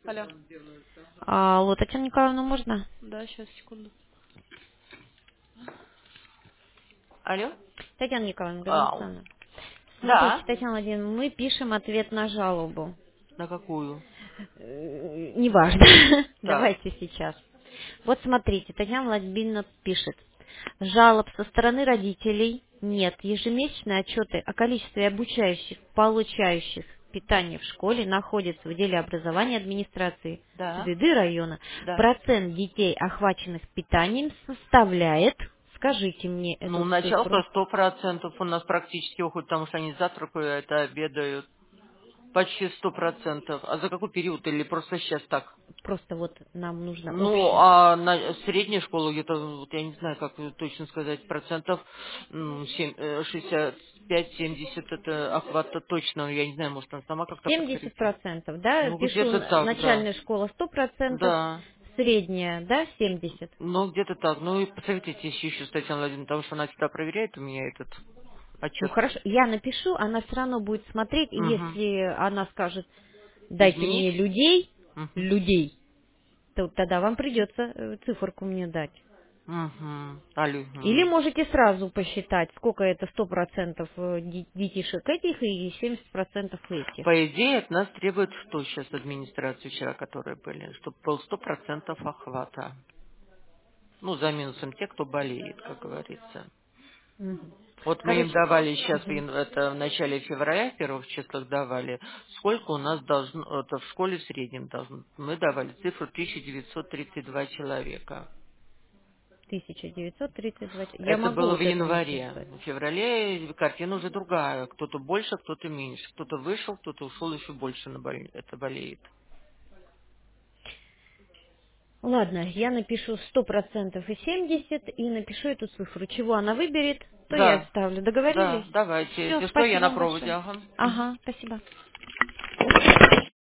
Алло. Алло, Татьяна Николаевна, можно? Да, сейчас, секунду. Алло? Татьяна Николаевна, Галина Ау. Александровна. Смотрите, Да. Татьяна Владимировна, мы пишем ответ на жалобу. На какую? Неважно. Так. Давайте сейчас. Вот смотрите, Татьяна Владимировна пишет. Жалоб со стороны родителей нет. Ежемесячные отчеты о количестве обучающих, получающих питание в школе находятся в отделе образования администрации Да. СУДД района. Да. Процент детей, охваченных питанием, составляет, скажите мне Ну, эту цифру, начало-то 100% у нас практически уходит, потому что они завтракают, это обедают. Почти 100%. А за какой период? Или просто сейчас так? просто вот нам нужно Ну, общее. а на средней школе где-то, вот я не знаю, как точно сказать, процентов 65-70 это охват-то точно. Я не знаю, может, она сама как-то Семьдесят подкорректирует. процентов, да, Ну, пишу где-то так, да. начальная школа 100%, Да. средняя, да, 70. Ну, где-то так. Ну, и посоветуйтесь еще с Татьяной Владимировной, потому что она всегда проверяет у меня этот Ну отчет. хорошо, я напишу, она все равно будет смотреть, и Угу. если она скажет, дайте Изменить? мне людей, Угу. людей, то тогда вам придется циферку мне дать. Угу. Алло. Или можете сразу посчитать, сколько это 100% детишек этих и 70% этих. По идее, от нас требует что сейчас администрация вчера, которые были? Чтобы был 100% охвата. Ну, за минусом те, кто болеет, как говорится. Мгм. Вот мы им Короче, давали сейчас, мгм. это в начале февраля, в первых числах давали, сколько у нас должно, это в школе в среднем должно, мы давали цифру 1932 человека. 1932. Я Это могу было в вот это январе. написать. В феврале картина уже другая. Кто-то больше, кто-то меньше. Кто-то вышел, кто-то ушел еще больше это болеет. Ладно, я напишу 100% и 70 и напишу эту цифру. Чего она выберет, то я Да, вставлю. да, Договорились? давайте. Все, Если что, я спасибо на вам проводе. большое. Ага. Мгм. Ага, спасибо.